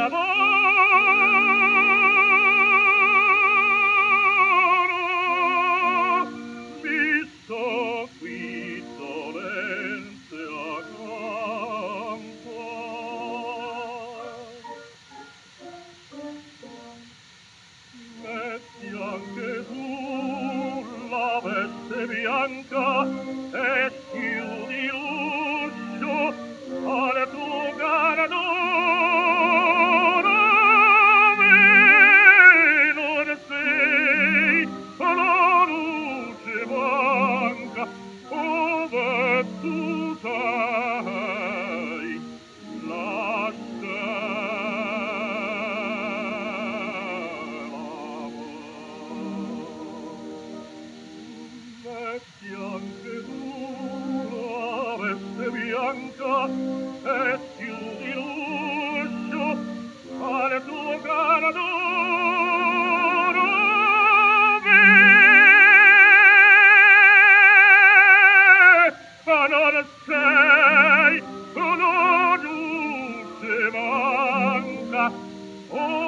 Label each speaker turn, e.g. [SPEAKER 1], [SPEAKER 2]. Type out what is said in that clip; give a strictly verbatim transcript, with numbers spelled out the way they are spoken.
[SPEAKER 1] d'amore, visto qui dolente accanto. Metti anche tu la veste bianca e chiudi l'uscio al tuo caro adoro. Non sei la luce manca ove tu sei la metti anche tu la veste bianca e chiudi l'uscio al tuo caro adoro. Ma non sei la luce manca.